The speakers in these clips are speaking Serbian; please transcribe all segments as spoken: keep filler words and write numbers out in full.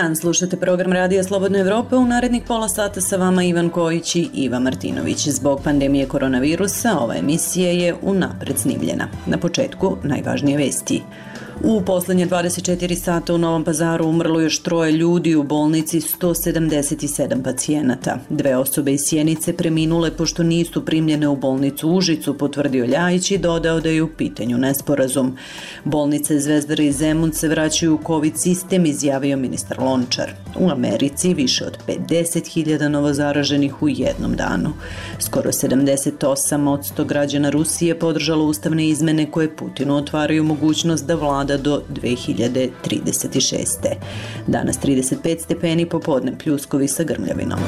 dan, slušate program Radija Slobodne Evrope. U narednih pola sata sa vama Ivan Kojić i Iva Martinović. Zbog pandemije koronavirusa ova emisija je unapred snimljena. Na početku najvažnije vesti. U poslednje dvadeset četiri sata u Novom Pazaru umrlo još troje ljudi, u bolnici sto sedamdeset sedam pacijenata. Dve osobe iz Sjenice preminule pošto nisu primljene u bolnicu Užicu, potvrdio Ljajić i dodao da je u pitanju nesporazum. Bolnice Zvezdara i Zemun se vraćaju u COVID sistem, izjavio ministar Lončar. U Americi više od pedeset hiljada novozaraženih u jednom danu. Skoro sedamdeset osam posto građana Rusije podržalo ustavne izmene koje Putinu otvaraju mogućnost da vlada do dve hiljade trideset šeste. Danas trideset pet stepeni, popodne pljuskovi sa grmljavinom.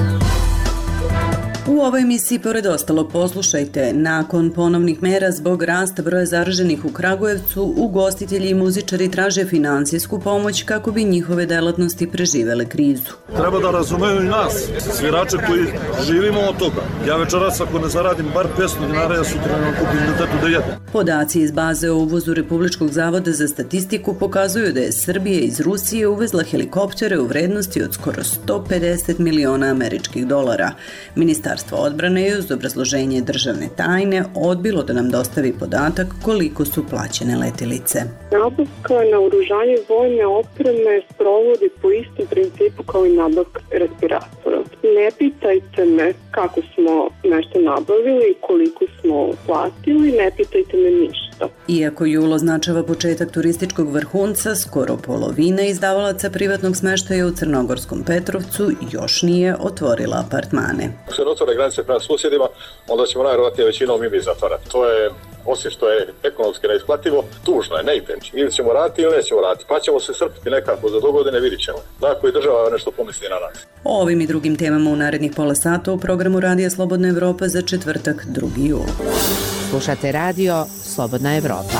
U ovoj emisiji, pored ostalog, poslušajte. Nakon ponovnih mera zbog rasta broja zaraženih u Kragujevcu, ugostitelji i muzičari traže finansijsku pomoć kako bi njihove delatnosti preživele krizu. Treba da razumeju i nas, svirače koji živimo od toga. Ja večeras ako ne zaradim bar petsto dinara, ja sutra ne kupim detetu da jedem. Podaci iz baze o uvozu Republičkog zavoda za statistiku pokazuju da je Srbija iz Rusije uvezla helikoptere u vrednosti od skoro sto pedeset miliona američkih dolara. Ministarstvo odbrane je uz obrazloženje državne tajne odbilo da nam dostavi podatak koliko su plaćene letelice. Nabavka naoružanja vojne opreme sprovodi po istom principu kao i nabavka respiratora. Ne pitajte me kako smo nešto nabavili, koliko smo platili, ne pitajte me ništa. Iako jul označava početak turističkog vrhunca, skoro polovina izdavalaca privatnog smeštaja u Crnogorskom Petrovcu još nije otvorila apartmane. Ako se ne otvore granice prema susjedima, onda ćemo najvjerojatnije većinom i mi zatvarati. To je, osim što je ekonomski neisplativo, tužno je, ne ide. Ili ćemo raditi ili nećemo raditi, pa ćemo se srpiti nekako za dogodine, vidit ćemo. Dakle, i država nešto pomisli na nas. O ovim i drugim temama u narednih pola sata u programu Radija Slobodna Evropa za četvrtak, drugi jul. Slušate radio Slobodna Evropa.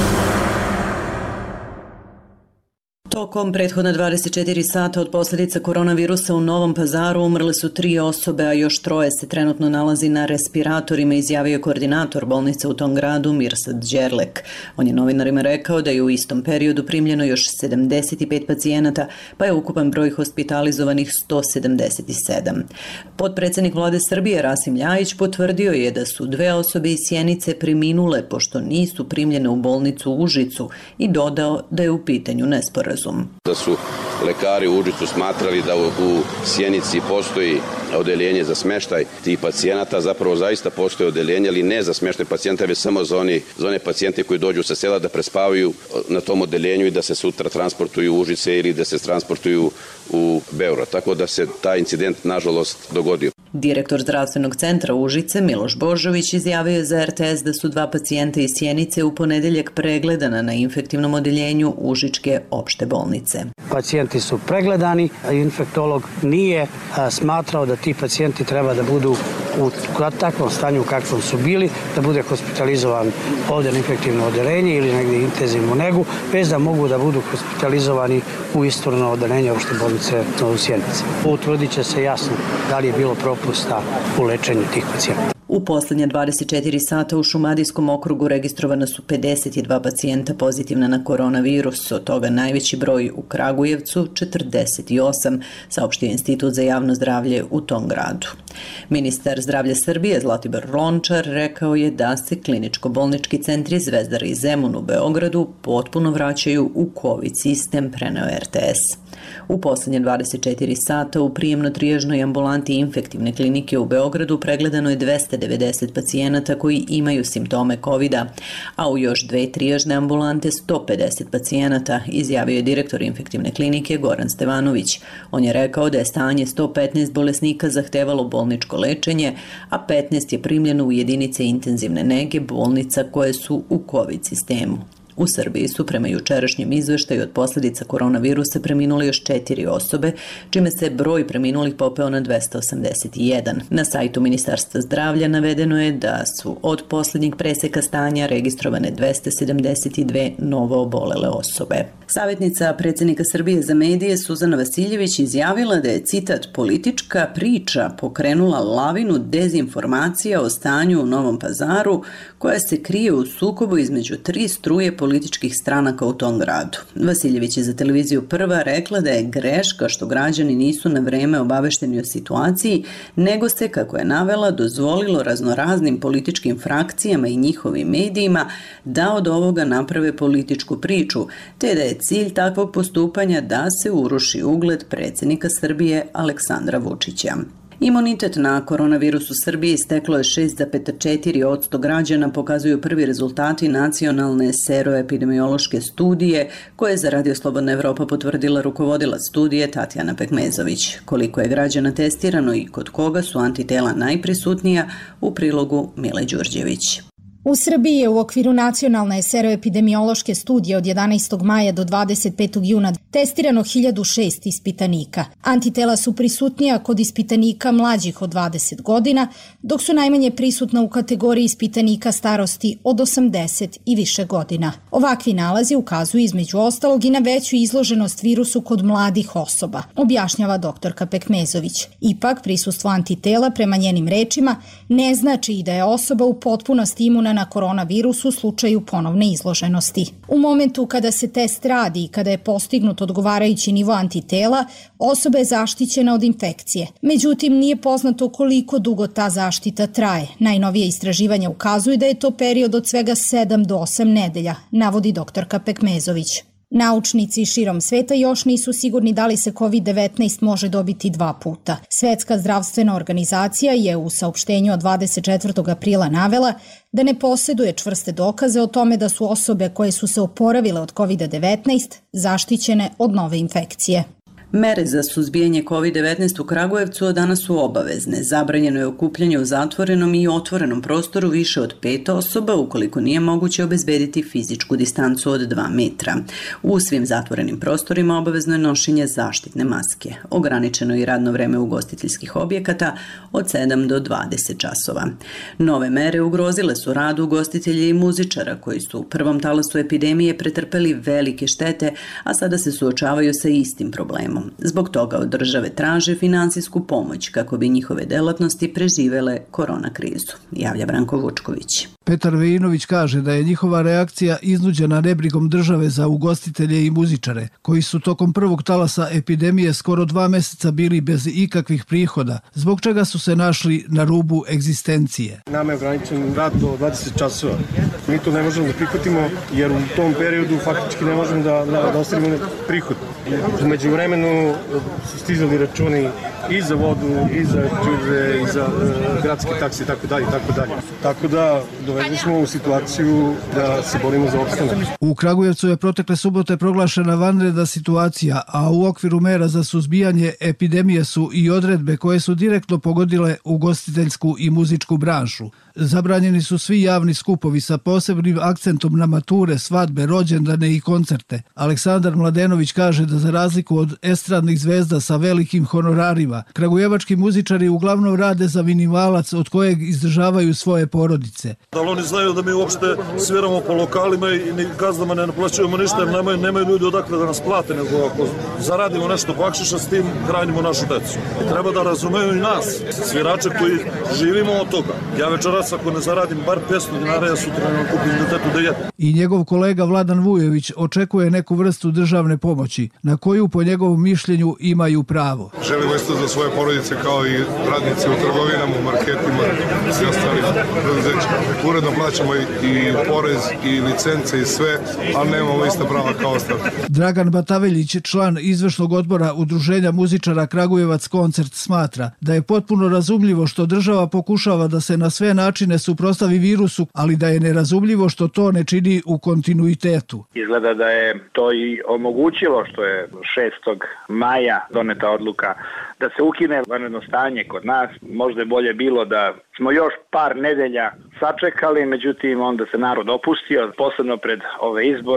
Tokom prethodna dvadeset četiri sata od posljedica koronavirusa u Novom Pazaru umrle su tri osobe, a još troje se trenutno nalazi na respiratorima, izjavio koordinator bolnice u tom gradu Mirsad Đerlek. On je novinarima rekao da je u istom periodu primljeno još sedamdeset pet pacijenata, pa je ukupan broj hospitalizovanih sto sedamdeset sedam. Potpredsednik vlade Srbije Rasim Ljajić potvrdio je da su dve osobe iz Sjenice preminule pošto nisu primljene u bolnicu Užicu i dodao da je u pitanju nesporazum. Da su lekari u Užicu smatrali da u, u Sjenici postoji odeljenje za smeštaj tih pacijenata, zapravo zaista postoje odeljenje, ali ne za smeštaj pacijenta, već samo za, oni, za one pacijente koji dođu sa sela da prespavaju na tom odeljenju i da se sutra transportuju u Užice ili da se transportuju u Beograd. Tako da se taj incident, nažalost, dogodio. Direktor zdravstvenog centra Užice Miloš Božović izjavio je za er te es da su dva pacijenta iz Sjenice u ponedeljak pregledana na infektivnom odeljenju Užičke opšte bolnice. Pacijenti su pregledani, a infektolog nije a, smatrao da ti pacijenti treba da budu u takvom stanju u kakvom su bili, da bude hospitalizovan ovdje na infektivno odeljenje ili negdje intenzivnu negu, bez da mogu da budu hospitalizovani u isturno odeljenje opšte bolnice u Sjenici. Utvrdit će se jasno da li je bilo propusta u lečenju tih pacijenta. U poslednje dvadeset četiri sata u Šumadijskom okrugu registrovana su pedeset dva pacijenta pozitivna na koronavirus, od toga najveći broj u Kragujevcu, četrdeset osam, saopštio Institut za javno zdravlje u tom gradu. Ministar zdravlja Srbije Zlatibor Lončar rekao je da se kliničko-bolnički centri Zvezdara i Zemun u Beogradu potpuno vraćaju u COVID sistem, preneo er te es. U poslednje dvadeset četiri sata u prijemno-trijažnoj ambulanti infektivne klinike u Beogradu pregledano je dvesta devedeset pacijenata koji imaju simptome kovida, a u još dve trijažne ambulante sto pedeset pacijenata, izjavio je direktor infektivne klinike Goran Stevanović. On je rekao da je stanje sto petnaest bolesnika zahtevalo bolničko lečenje, a petnaest je primljeno u jedinice intenzivne nege bolnica koje su u COVID sistemu. U Srbiji su prema jučerašnjem izveštaju od posljedica koronavirusa preminuli još četiri osobe, čime se broj preminulih popeo na dvesta osamdeset jedan. Na sajtu Ministarstva zdravlja navedeno je da su od posljednjih preseka stanja registrovane dvesta sedamdeset dve novo obolele osobe. Savjetnica predsjednika Srbije za medije Suzana Vasiljević izjavila da je, citat, politička priča pokrenula lavinu dezinformacija o stanju u Novom Pazaru koja se krije u sukobu između tri struje političkih stranaka u tom gradu. Vasiljević je za televiziju Prva rekla da je greška što građani nisu na vreme obavešteni o situaciji, nego se, kako je navela, dozvolilo raznoraznim političkim frakcijama i njihovim medijima da od ovoga naprave političku priču, te da je cilj takvog postupanja da se uruši ugled predsjednika Srbije Aleksandra Vučića. Imunitet na koronavirus u Srbiji steklo je šest zarez četiri posto građana, pokazuju prvi rezultati nacionalne seroepidemiološke studije koje je za Radio Slobodna Evropa potvrdila rukovodilac studije Tatjana Pekmezović. Koliko je građana testirano i kod koga su antitela najprisutnija, u prilogu Mile Đurđević. U Srbiji je u okviru nacionalne seroepidemiološke studije od jedanaestog maja do dvadeset petog juna testirano hiljadu šest ispitanika. Antitela su prisutnija kod ispitanika mlađih od dvadeset godina, dok su najmanje prisutna u kategoriji ispitanika starosti od osamdeset i više godina. Ovakvi nalazi ukazuju između ostalog i na veću izloženost virusu kod mladih osoba, objašnjava doktorka Pekmezović. Ipak, prisustvo antitela, prema njenim rečima, ne znači i da je osoba u potpunosti imuna na koronavirus u slučaju ponovne izloženosti. U momentu kada se test radi i kada je postignut odgovarajući nivo antitela, osoba je zaštićena od infekcije. Međutim, nije poznato koliko dugo ta zaštita traje. Najnovije istraživanja ukazuju da je to period od svega sedam do osam nedelja, navodi doktorka Pekmezović. Naučnici širom sveta još nisu sigurni da li se kovid devetnaest može dobiti dva puta. Svetska zdravstvena organizacija je u saopštenju od dvadeset četvrtog aprila navela da ne posjeduje čvrste dokaze o tome da su osobe koje su se oporavile od kovid devetnaest zaštićene od nove infekcije. Mere za suzbijanje kovid devetnaest u Kragujevcu od danas su obavezne. Zabranjeno je okupljanje u zatvorenom i otvorenom prostoru više od pet osoba ukoliko nije moguće obezbediti fizičku distancu od dva metra. U svim zatvorenim prostorima obavezno je nošenje zaštitne maske. Ograničeno je i radno vreme ugostiteljskih objekata od sedam do dvadeset časova. Nove mere ugrozile su rad ugostitelja i muzičara koji su u prvom talasu epidemije pretrpeli velike štete, a sada se suočavaju sa istim problemom. Zbog toga od države traže finansijsku pomoć kako bi njihove delatnosti preživele korona krizu, javlja Branko Vučković. Petar Vejinović kaže da je njihova reakcija iznuđena nebrigom države za ugostitelje i muzičare, koji su tokom prvog talasa epidemije skoro dva meseca bili bez ikakvih prihoda, zbog čega su se našli na rubu egzistencije. Nama je ograničen rad do dvadeset časova. Mi to ne možemo da prihvatimo jer u tom periodu faktički ne možemo da, da, da ostavimo prihod. Umeđu vremenu su stizali računi i za vodu, i za džubre, i za uh, gradske takse i tako dalje, tako dalje. Tako da dovedeni smo u situaciju da se borimo za opstanak. U Kragujevcu je protekle subote proglašena vanredna situacija, a u okviru mera za suzbijanje epidemije su i odredbe koje su direktno pogodile ugostiteljsku i muzičku branšu. Zabranjeni su svi javni skupovi sa posebnim akcentom na mature, svadbe, rođendane i koncerte. Aleksandar Mladenović kaže da za razliku od estradnih zvezda sa velikim honorarima, kragujevački muzičari uglavnom rade za minimalac od kojeg izdržavaju svoje porodice. Da li oni znaju da mi uopšte sviramo po lokalima i ni gazdama ne naplaćujemo ništa jer nemaju, nemaju ljudi odakle da nas plate, nego ako zaradimo nešto bakšiša s tim, hranimo našu decu. Treba da razumeju i nas, svirače koji živimo od toga. Ja večeras ako ne zaradim bar petsto dinara, ja sutra ne kupim detetu da jedem. I njegov kolega Vladan Vujović očekuje neku vrstu državne pomoći, na koju po njegovom mišljenju imaju pravo. Želimo isto za svoje porodice kao i radnici u trgovinama, u marketima i svi ostalim preduzećima. Uredno plaćamo i porez i licence i sve, ali nemamo ista prava kao ostali. Dragan Bataveljić, član izvršnog odbora Udruženja muzičara Kragujevac koncert, smatra da je potpuno razumljivo što država pokušava da se na sve načine suprotstavi virusu, ali da je nerazumljivo što to ne čini u kontinuitetu. Izgleda da je to i omogućilo što je šestog maja doneta odluka da se ukine vanredno stanje kod nas. Možda je bolje bilo da smo još par nedelja sačekali, međutim onda se narod opustio, posebno pred ove izbore,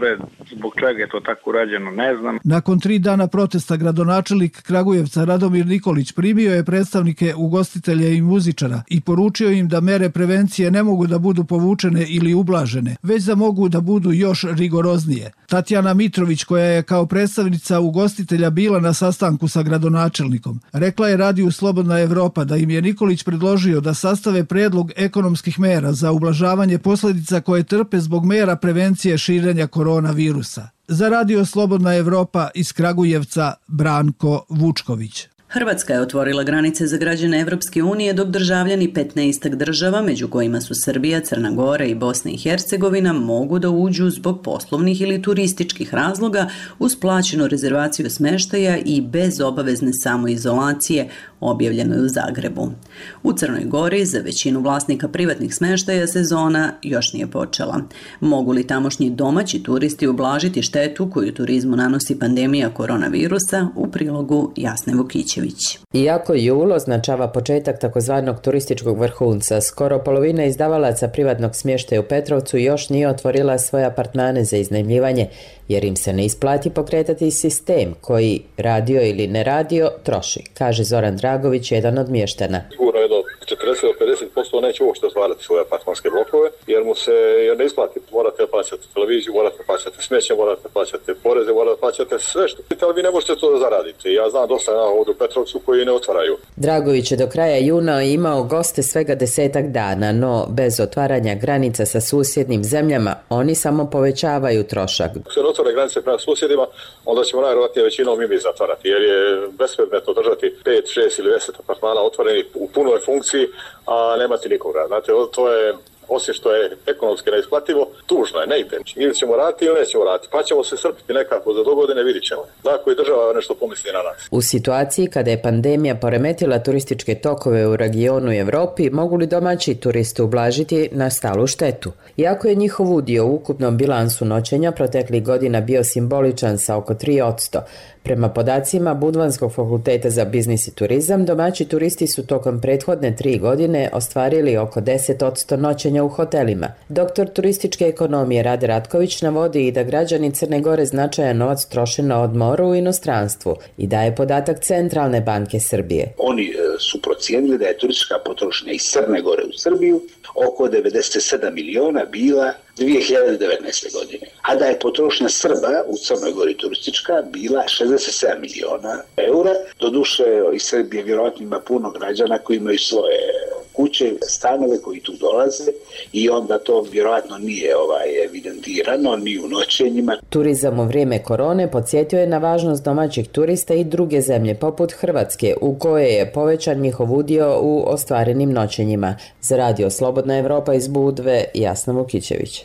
Zbog čega je to tako urađeno, ne znam. Nakon tri dana protesta gradonačelnik Kragujevca Radomir Nikolić primio je predstavnike ugostitelja i muzičara i poručio im da mere prevencije ne mogu da budu povučene ili ublažene, već da mogu da budu još rigoroznije. Tatjana Mitrović, koja je kao predstavnica ugostitelja bila na sastanku sa gradonačelnikom, rekla je radiju Slobodna Evropa da im je Nikolić predložio da sastave predlog ekonomskih mera za ublažavanje posljedica koje trpe zbog mera prevencije širenja koronavirusa. Za radio Slobodna Evropa iz Kragujevca Branko Vučković. Hrvatska je otvorila granice za građane Evropske unije, dok državljani petnaest država, među kojima su Srbija, Crna Gora i Bosna i Hercegovina, mogu da uđu zbog poslovnih ili turističkih razloga uz plaćenu rezervaciju smještaja i bez obavezne samoizolacije, objavljeno je u Zagrebu. U Crnoj Gori za većinu vlasnika privatnih smještaja sezona još nije počela. Mogu li tamošnji domaći turisti ublažiti štetu koju turizmu nanosi pandemija koronavirusa? U prilogu Jasne Vukićević. Iako jul označava početak takozvanog turističkog vrhunca, skoro polovina izdavalaca privatnog smještaja u Petrovcu još nije otvorila svoje apartmane za iznajmljivanje, jer im se ne isplati pokretati sistem koji, radio ili ne radio, troši, kaže Zoran Dragović, jedan od mještana. Sigurno jedno četrdeset do pedeset posto neće uopšte otvarati svoje apartmanske blokove, jer mu se jer ne isplati. Morate plaćati televiziju, morate plaćati smeće, morate plaćati poreze, morate plaćati sve što. Ali vi ne možete to da zaradite. Ja znam dosta na ovdje u Petrovcu koji ne otvaraju. Dragović je do kraja juna imao goste svega desetak dana, no bez otvaranja granica sa susjednim zemljama, oni samo povećavaju trošak. Ako se ne otvore granice prema susjedima, onda ćemo najvjerojatnije većinom i mi zatvarati, jer je bespredmetno držati pet, šest ili deset apartmana otvorenih u punoj funkciji, a nemati nikoga. Znate, to je, osim što je ekonomski neisplativo, tužno je, ne ide. Ili ćemo raditi ili nećemo raditi, pa ćemo se srpiti nekako za dogodine, vidit ćemo. Dakle, i država nešto pomisli na nas. U situaciji kada je pandemija poremetila turističke tokove u regionu i Evropi, mogu li domaći turisti ublažiti nastalu štetu? Iako je njihov udio u ukupnom bilansu noćenja proteklih godina bio simboličan sa oko tri posto, prema podacima Budvanskog fakulteta za biznis i turizam, domaći turisti su tokom prethodne tri godine ostvarili oko deset posto noćenja u hotelima. Doktor turističke ekonomije Rade Ratković navodi i da građani Crne Gore značajan novac troše na odmor u inostranstvu i daje podatak Centralne banke Srbije. Oni su procijenili da je turistička potrošnja iz Crne Gore u Srbiju oko devedeset sedam miliona bila dvije hiljade devetnaeste. godine, a da je potrošnja Srba u Crnoj Gori turistička bila šezdeset sedam miliona eura. Doduše, iz Srbije vjerojatno ima puno građana koji imaju svoje kuće, stanove koji tu dolaze i onda to vjerojatno nije ovaj evidentirano ni u noćenjima. Turizam u vrijeme korone podsjetio je na važnost domaćih turista i druge zemlje poput Hrvatske, u koje je povećan njihov udio u ostvarenim noćenjima. Za radio Slobodna Evropa iz Budve, Jasna Vukićević.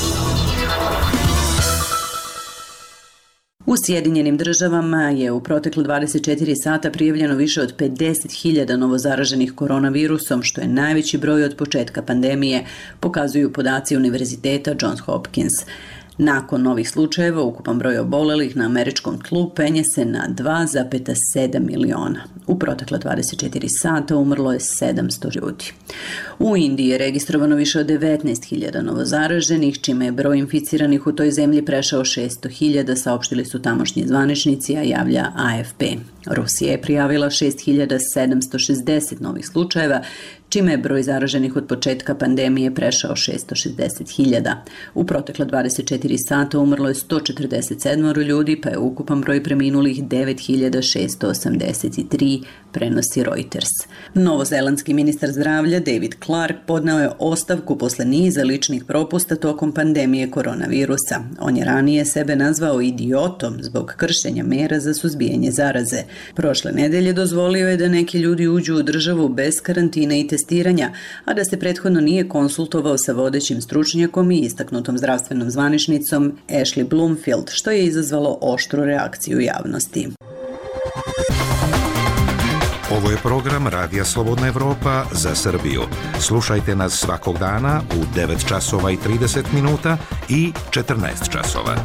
U Sjedinjenim državama je u proteklu dvadeset četiri sata prijavljeno više od pedeset hiljada novozaraženih koronavirusom, što je najveći broj od početka pandemije, pokazuju podaci Univerziteta Johns Hopkins. Nakon novih slučajeva, ukupan broj obolelih na američkom tlu penje se na dva zarez sedam miliona. U protekla dvadeset četiri sata umrlo je sedamsto ljudi. U Indiji je registrovano više od devetnaest hiljada novozaraženih, čime je broj inficiranih u toj zemlji prešao šesto hiljada, saopštili su tamošnji zvaničnici, a javlja A F P. Rusija je prijavila šest hiljada sedamsto šezdeset novih slučajeva, čime je broj zaraženih od početka pandemije prešao šesto šezdeset hiljada. U protekla dvadeset četiri sata umrlo je sto četrdeset sedam ljudi, pa je ukupan broj preminulih devet hiljada šesto osamdeset tri, prenosi Reuters. Novozelandski ministar zdravlja David Clark podneo je ostavku posle niza ličnih propusta tokom pandemije koronavirusa. On je ranije sebe nazvao idiotom zbog kršenja mera za suzbijanje zaraze. Prošle nedelje dozvolio je da neki ljudi uđu u državu bez karantine i testiranja, a da se prethodno nije konsultovao sa vodećim stručnjakom i istaknutom zdravstvenom zvaničnicom Ashley Bloomfield, što je izazvalo oštru reakciju javnosti. Ovo je program Radija Slobodna Evropa za Srbiju. Slušajte nas svakog dana u devet časova i trideset minuta i četrnaest časova.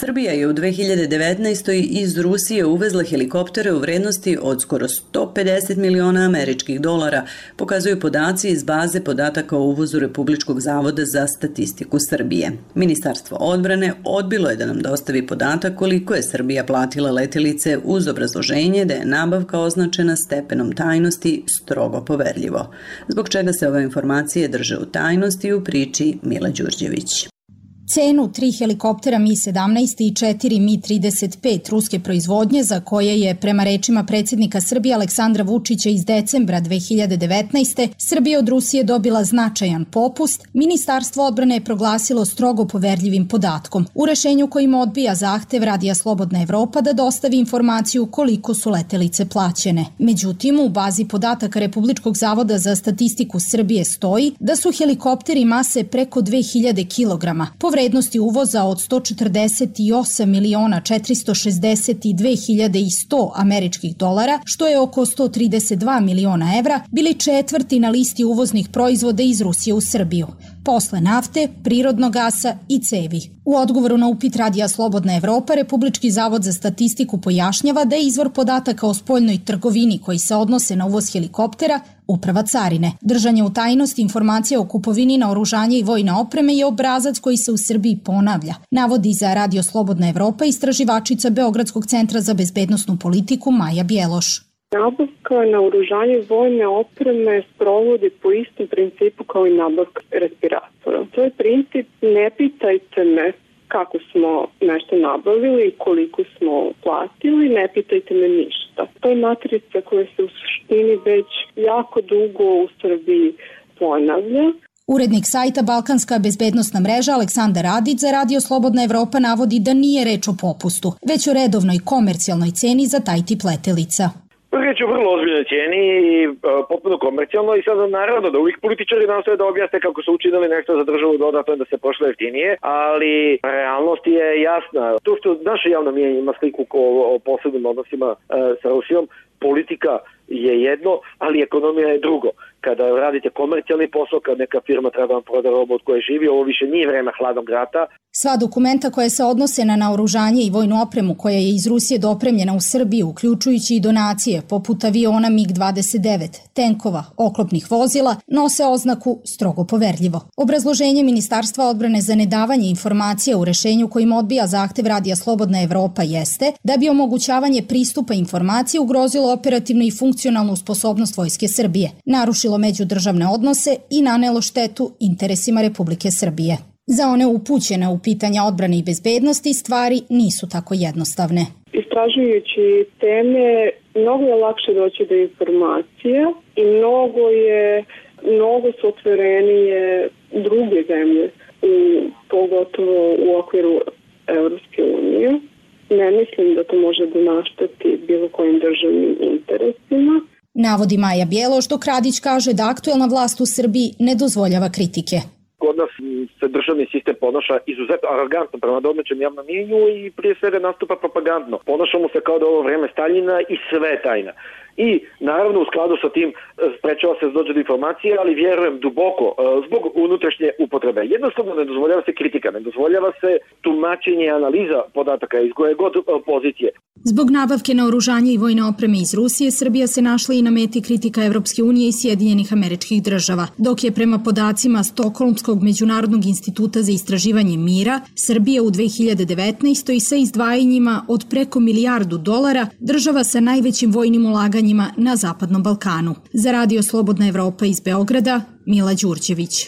Srbija je u dve hiljade devetnaestoj. iz Rusije uvezla helikoptere u vrednosti od skoro sto pedeset miliona američkih dolara, pokazuju podaci iz baze podataka o uvozu Republičkog zavoda za statistiku Srbije. Ministarstvo odbrane odbilo je da nam dostavi podatak koliko je Srbija platila letelice uz obrazloženje da je nabavka označena stepenom tajnosti strogo poverljivo. Zbog čega se ove informacije drže u tajnosti u priči Mila Đurđević. Cenu tri helikoptera Mi sedamnaest i četiri Mi trideset pet ruske proizvodnje, za koje je, prema rečima predsjednika Srbije Aleksandra Vučića iz decembra dve hiljade devetnaeste. Srbija od Rusije dobila značajan popust, Ministarstvo odbrane je proglasilo strogo poverljivim podatkom. U rešenju kojim odbija zahtev Radija Slobodna Evropa da dostavi informaciju koliko su letelice plaćene. Međutim, u bazi podataka Republičkog zavoda za statistiku Srbije stoji da su helikopteri mase preko dve hiljade kilograma. Po vrednosti uvoza od sto četrdeset osam miliona četiristo šezdeset dve hiljade sto američkih dolara, što je oko sto trideset dva miliona evra, bili četvrti na listi uvoznih proizvoda iz Rusije u Srbiju, posle nafte, prirodnog gasa i cevi. U odgovoru na upit Radija Slobodna Evropa, Republički zavod za statistiku pojašnjava da je izvor podataka o spoljnoj trgovini koji se odnose na uvoz helikoptera Uprava carine. Držanje u tajnosti informacija o kupovini naoružanja i vojne opreme je obrazac koji se u Srbiji ponavlja, navodi za Radio Slobodna Evropa istraživačica Beogradskog centra za bezbednosnu politiku Maja Bjeloš. Nabavka naoružanja i vojne opreme sprovodi po istom principu kao i nabavka respiratora. To je princip ne pitajte me kako smo nešto nabavili i koliko smo platili, ne pitajte me ništa. To je matrica koja se u suštini već jako dugo u Srbiji ponavlja. Urednik sajta Balkanska bezbednosna mreža Aleksandar Radić za Radio Slobodna Evropa navodi da nije reč o popustu, već o redovnoj komercijalnoj ceni za taj tip letelica. Riječ je o vrlo ozbiljnoj cijeni i e, potpuno komercijalno i sad naravno da uvijek političari nastoje da objasne kako su učinili nešto za državu dodatno da se pošle jeftinije, ali realnost je jasna. To što naše javno mijenje ima sliku o, o posebnim odnosima e, sa Rusijom, politika je jedno, ali ekonomija je drugo. Kada radite komercijalni posao, kad neka firma treba vam proda robu od koje živi, ovo više nije vreme hladnog rata. Sva dokumenta koje se odnose na naoružanje i vojnu opremu koja je iz Rusije dopremljena u Srbiju, uključujući i donacije poput aviona mig dvadeset devet, tenkova, oklopnih vozila, nose oznaku strogo poverljivo. Obrazloženje Ministarstva odbrane za nedavanje informacija u rešenju kojim odbija zahtev Radija Slobodna Evropa jeste da bi omogućavanje pristupa informacije ugrozilo operativnu i funkcionalnu sposobnost Vojske Srbije, narušilo međudržavne odnose i nanelo štetu interesima Republike Srbije. Za one upućene u pitanja odbrane i bezbednosti stvari nisu tako jednostavne. Istražujući teme, mnogo je lakše doći do informacija i mnogo je, mnogo su otvorenije druge zemlje, u, pogotovo u okviru Evropske unije. Ne mislim da to može da našteti bilo kojim državnim interesima. Navodi Maja Bjeloš, dok Radić kaže da aktuelna vlast u Srbiji ne dozvoljava kritike. Kod nas se državni sistem ponaša izuzetno arogantno prema domaćem javnom mjenju i prije svega nastupa propagandno. Ponašamo se kao da ovo vreme Staljina i sve je tajna. I naravno u skladu sa tim sprečava se dođe do informacije, ali vjerujem duboko zbog unutrašnje upotrebe. Jednostavno ne dozvoljava se kritika, ne dozvoljava se tumačenje i analiza podataka iz koje god pozicije. Zbog nabavke naoružanja i vojne opreme iz Rusije, Srbija se našla i na meti kritika Evropske unije i Sjedinjenih Američkih Država, dok je prema podacima Stokholmskog međunarodnog instituta za istraživanje mira, Srbija u dve hiljade devetnaestoj. sa izdvajanjima od preko milijardu dolara država sa najvećim vojnim ulaganjima na Zapadnom Balkanu. Za Radio Slobodna Evropa iz Beograda, Mila Đurđević.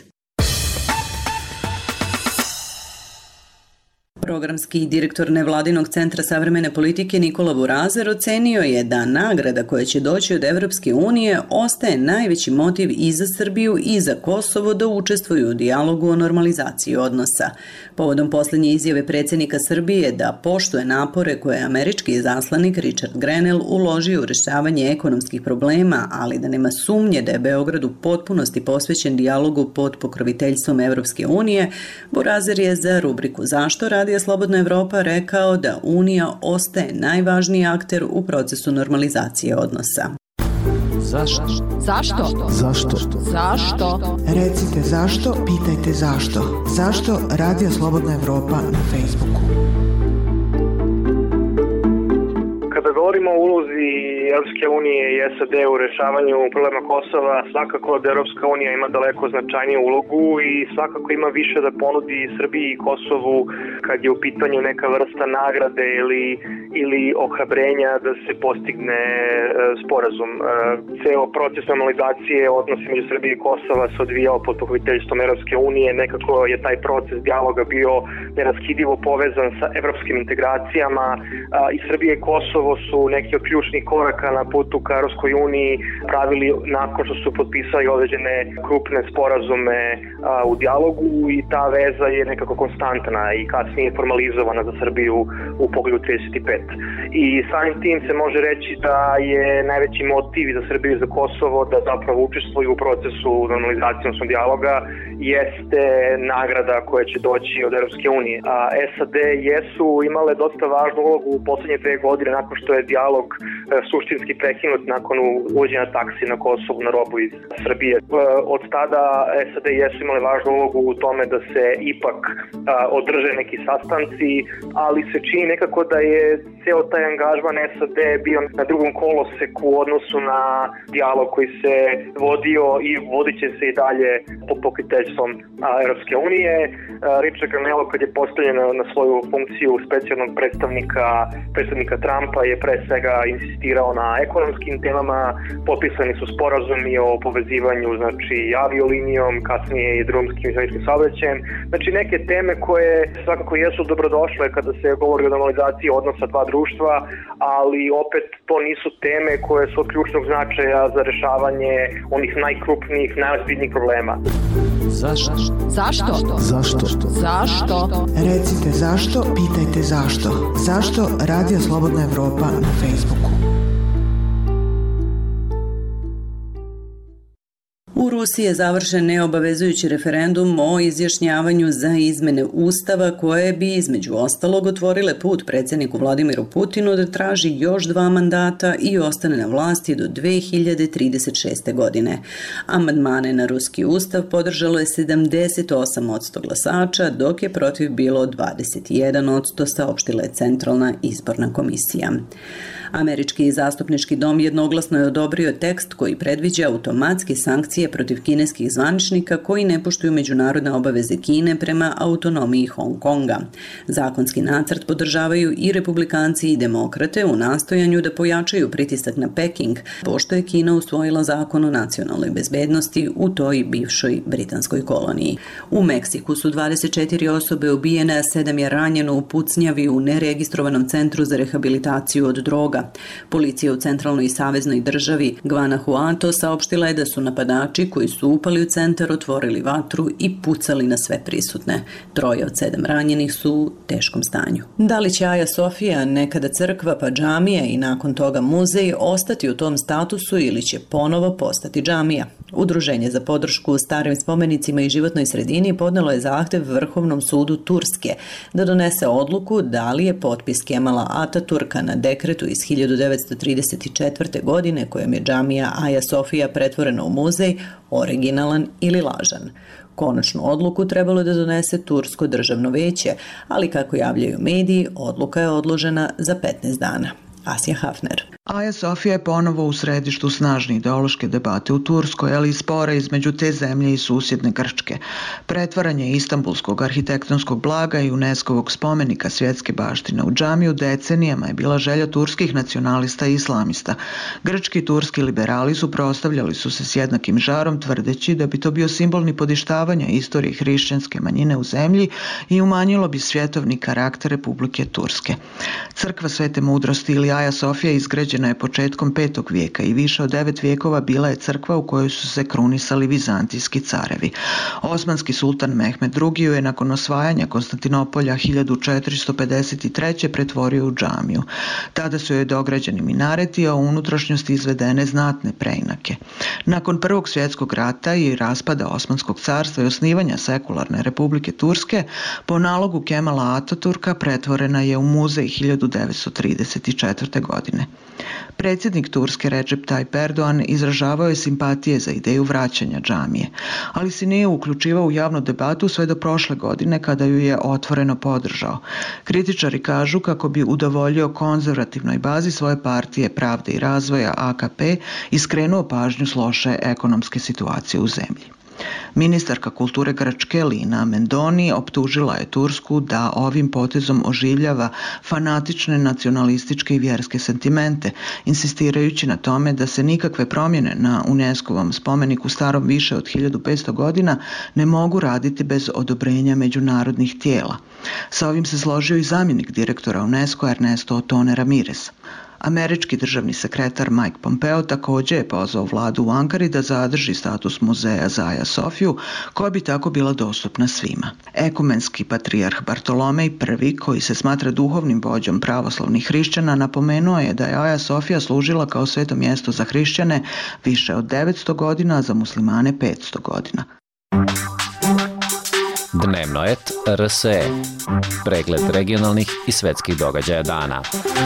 Programski direktor Nevladinog centra savremene politike Nikola Burazer ocenio je da nagrada koja će doći od Evropske unije ostaje najveći motiv i za Srbiju i za Kosovo da učestvuju u dijalogu o normalizaciji odnosa. Povodom posljednje izjave predsjednika Srbije da poštuje napore koje je američki zaslanik Richard Grenell uložio u rješavanje ekonomskih problema, ali da nema sumnje da je Beograd u potpunosti posvećen dijalogu pod pokroviteljstvom Evropske unije, Burazer je za rubriku Zašto Radija Slobodna Evropa rekao da Unija ostaje najvažniji akter u procesu normalizacije odnosa. Zašto? Zašto? Zašto? Zašto? Recite zašto, pitajte zašto. Zašto Radio Slobodna Evropa na Facebooku? govorimo o ulozi Europske unije i S A D u rešavanju problema Kosova, svakako da Europska unija ima daleko značajniju ulogu i svakako ima više da ponudi Srbiji i Kosovu kad je u pitanju neka vrsta nagrade ili, ili ohrabrenja da se postigne sporazum. Ceo proces normalizacije odnosi među Srbije i Kosova se odvijao pod pokroviteljstvom Europske unije, nekako je taj proces dijaloga bio neraskidivo povezan sa evropskim integracijama i Srbije i Kosovo su neki od ključnih koraka na putu ka Europskoj uniji pravili nakon što su potpisali određene krupne sporazume u dijalogu i ta veza je nekako konstantna i kasnije formalizovana za Srbiju u poglavlju trideset pet. I samim tim se može reći da je najveći motiv za Srbiju i za Kosovo da zapravo učestvuju u procesu normalizacije odnosno dijaloga jeste nagrada koja će doći od Europske unije. A S A D jesu imale dosta važnu ulogu u poslednje dve godine nakon što je dijalog suštinski prekinut nakon uvođenja taksi na Kosovu na robu iz Srbije. Od tada S A D jesu imale važnu ulogu u tome da se ipak održe neki sastanci, ali se čini nekako da je ceo taj angažman S A D bio na drugom koloseku u odnosu na dijalog koji se vodio i vodit će se i dalje pod pokroviteljstvom Europske unije. Richard Grenell kad je postavljen na svoju funkciju specijalnog predstavnika predstavnika Trumpa je pre svega insistirao na ekonomskim temama, potpisani su sporazumi o povezivanju znači aviolinijom, kasnije i drumskim železničkim saobraćajem. Znači neke teme koje svakako jesu dobrodošle kada se govori o normalizaciji odnosa dva društva, ali opet to nisu teme koje su od ključnog značaja za rešavanje onih najkrupnijih, najozbiljnijih problema. Zašto? Zašto? Zašto? Zašto? Recite zašto, pitajte zašto. Zašto Radio Slobodna Evropa na Facebooku? U Rusiji je završen neobavezujući referendum o izjašnjavanju za izmene Ustava koje bi između ostalog otvorile put predsjedniku Vladimiru Putinu da traži još dva mandata i ostane na vlasti do dve hiljade trideset šeste. godine. Amandmane na ruski ustav podržalo je sedamdeset osam posto glasača, dok je protiv bilo dvadeset jedan posto, saopštila je Centralna izborna komisija. Američki zastupnički dom jednoglasno je odobrio tekst koji predviđa automatske sankcije protiv kineskih zvaničnika koji ne poštuju međunarodne obaveze Kine prema autonomiji Hong Konga. Zakonski nacrt podržavaju i republikanci i demokrate u nastojanju da pojačaju pritisak na Peking, pošto je Kina usvojila zakon o nacionalnoj bezbednosti u toj bivšoj britanskoj koloniji. U Meksiku su dvadeset četiri osobe ubijene, a sedam je ranjeno u pucnjavi u neregistrovanom centru za rehabilitaciju od droga. Policija u centralnoj i saveznoj državi Guanajuato saopštila je da su napadači koji su upali u centar otvorili vatru i pucali na sve prisutne. Troje od sedam ranjenih su u teškom stanju. Da li će Aja Sofija, nekada crkva pa džamija i nakon toga muzej, ostati u tom statusu ili će ponovo postati džamija? Udruženje za podršku starim spomenicima i životnoj sredini podnelo je zahtev Vrhovnom sudu Turske da donese odluku da li je potpis Kemala Ataturka na dekretu iz hiljadu devetsto trideset četvrte. godine kojom je džamija Aja Sofija pretvorena u muzej originalan ili lažan. Konačnu odluku trebalo je da donese Tursko državno veće, ali kako javljaju mediji, odluka je odložena za petnaest dana. Asja Hafner. Aja Sofija je ponovo u središtu snažne ideološke debate u Turskoj, ali i spora između te zemlje i susjedne Grčke. Pretvaranje istambulskog arhitektonskog blaga i UNESCO-vog spomenika svjetske baštine u džamiju decenijama je bila želja turskih nacionalista i islamista. Grčki i turski liberali suprotstavljali su se s jednakim žarom, tvrdeći da bi to bio simbol nipodištavanja istorije hrišćanske manjine u zemlji i umanjilo bi svjetovni karakter Republike Turske. Crkva Svete mudrosti ili Aja Sofija izgrađena je početkom petog vijeka i više od devet vijekova bila je crkva u kojoj su se krunisali vizantijski carevi. Osmanski sultan Mehmed drugi ju je nakon osvajanja Konstantinopolja hiljadu četiristo pedeset treće. pretvorio u džamiju. Tada su joj dograđeni minareti, a u unutrašnjosti izvedene znatne preinake. Nakon Prvog svjetskog rata i raspada Osmanskog carstva i osnivanja sekularne Republike Turske, po nalogu Kemala Ataturka pretvorena je u muzej hiljadu devetsto trideset četvrte. godine. Predsjednik Turske Recep Tayyip Erdogan izražavao je simpatije za ideju vraćanja džamije, ali se nije uključivao u javnu debatu sve do prošle godine kada ju je otvoreno podržao. Kritičari kažu kako bi udovoljio konzervativnoj bazi svoje partije Pravde i razvoja A K P i skrenuo pažnju s loše ekonomske situacije u zemlji. Ministarka kulture Grčke Lina Mendoni optužila je Tursku da ovim potezom oživljava fanatične nacionalističke i vjerske sentimente, insistirajući na tome da se nikakve promjene na UNESCO-vom spomeniku starom više od hiljadu petsto godina ne mogu raditi bez odobrenja međunarodnih tijela. Sa ovim se složio i zamjenik direktora UNESCO Ernesto Otone Ramirez. Američki državni sekretar Mike Pompeo također je pozvao vladu u Ankari da zadrži status muzeja za Aja Sofiju, koja bi tako bila dostupna svima. Ekumenski patrijarh Bartolomej I, koji se smatra duhovnim vođom pravoslavnih hrišćana, napomenuo je da je Aja Sofija služila kao sveto mjesto za hrišćane više od devetsto godina, a za muslimane petsto godina. Dnevnoet R S E. Pregled regionalnih i svetskih događaja dana.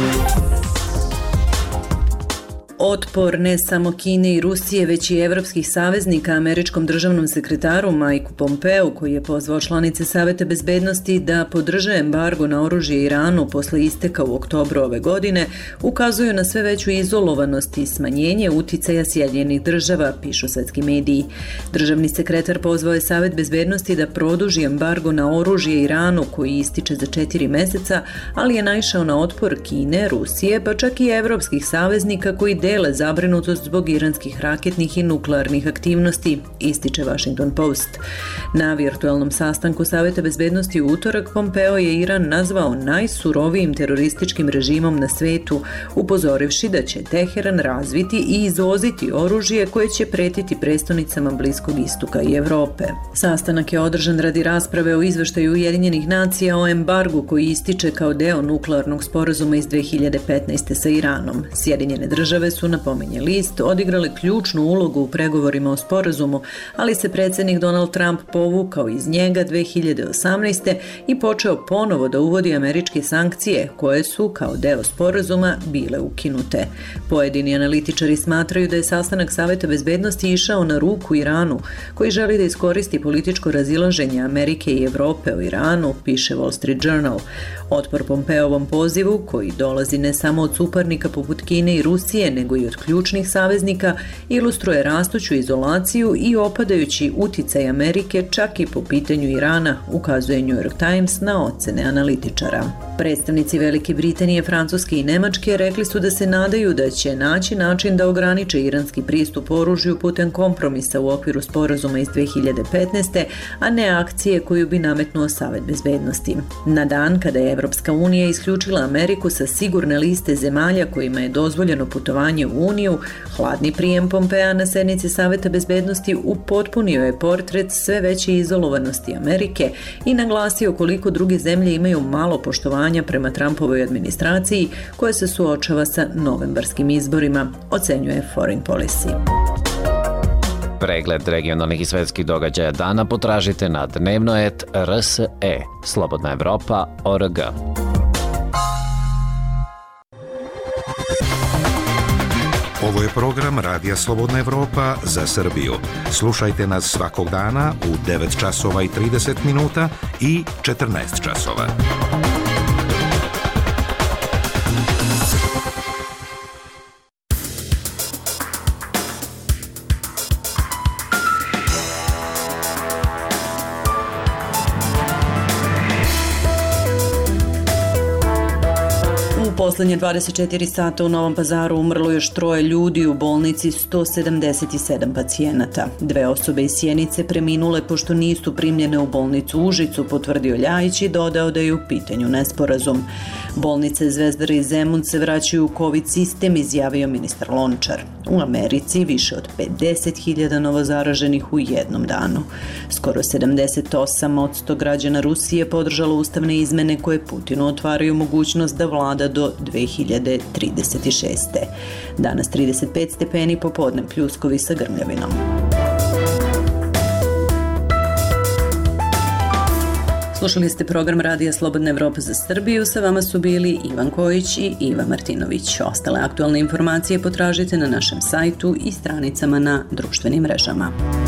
Otpor ne samo Kine i Rusije, već i evropskih saveznika američkom državnom sekretaru Mikeu Pompeu, koji je pozvao članice Saveta bezbednosti da podrže embargo na oružje Iranu posle isteka u oktobru ove godine, ukazuju na sve veću izolovanost i smanjenje uticaja Sjedinjenih država, pišu svetski mediji. Državni sekretar pozvao je Savet bezbednosti da produži embargo na oružje Iranu, koji ističe za četiri meseca, ali je naišao na otpor Kine, Rusije, pa čak i evropskih saveznika koji dele zabrinutost zbog iranskih raketnih i nuklearnih aktivnosti, ističe Washington Post. Na virtualnom sastanku Saveta bezbednosti u utorak Pompeo je Iran nazvao najsurovijim terorističkim režimom na svetu, upozorivši da će Teheran razviti i izvoziti oružje koje će pretiti prestonicama Bliskog istoka i Evrope. Sastanak je održan radi rasprave o izveštaju Ujedinjenih nacija o embargu koji ističe kao deo nuklearnog sporazuma iz dve hiljade petnaeste. sa Iranom. Sjedinjene države su, napominje list, odigrale ključnu ulogu u pregovorima o sporazumu, ali se predsjednik Donald Trump povukao iz njega dve hiljade osamnaeste. i počeo ponovo da uvodi američke sankcije, koje su, kao deo sporazuma, bile ukinute. Pojedini analitičari smatraju da je sastanak Saveta bezbednosti išao na ruku Iranu, koji želi da iskoristi političko razilaženje Amerike i Evrope o Iranu, piše Wall Street Journal. Otpor Pompeovom pozivu, koji dolazi ne samo od suparnika poput Kine i Rusije, nego i od ključnih saveznika, ilustruje rastuću izolaciju i opadajući uticaj Amerike čak i po pitanju Irana, ukazuje New York Times na ocene analitičara. Predstavnici Velike Britanije, Francuske i Nemačke rekli su da se nadaju da će naći način da ograniče iranski pristup oružju putem kompromisa u okviru sporazuma iz dve hiljade petnaeste. a ne akcije koju bi nametnuo Savet bezbednosti. Na dan kada je Evropska unija isključila Ameriku sa sigurne liste zemalja kojima je dozvoljeno putovanje u Uniju, hladni prijem Pompea na sednici Saveta bezbednosti upotpunio je portret sve veće izolovanosti Amerike i naglasio koliko druge zemlje imaju malo poštovanja prema Trumpovoj administraciji koja se suočava sa novembarskim izborima, ocenjuje Foreign Policy. Pregled regionalnih i svetskih događaja dana potražite na dnevnoet R S E, Slobodna Evropa, O R G. Ovo je program Radija Slobodna Evropa za Srbiju. Slušajte nas svakog dana u devet časova i trideset minuta i četrnaest časova. Poslednje dvadeset četiri sata u Novom Pazaru umrlo još troje ljudi, u bolnici sto sedamdeset sedam pacijenata. Dve osobe iz Sjenice preminule pošto nisu primljene u bolnicu u Užicu, potvrdio Ljajić i dodao da je u pitanju nesporazum. Bolnice Zvezdara i Zemun se vraćaju u COVID sistem, izjavio ministar Lončar. U Americi više od pedeset hiljada novozaraženih u jednom danu. Skoro sedamdeset osam posto građana Rusije podržalo ustavne izmene koje Putinu otvaraju mogućnost da vlada do dve hiljade trideset šeste. Danas trideset pet stepeni, popodne pljuskovi sa grmljavinom. Slušali ste program Radija Slobodna Evropa za Srbiju. Sa vama su bili Ivan Kojić i Iva Martinović. Ostale aktualne informacije potražite na našem sajtu i stranicama na društvenim mrežama.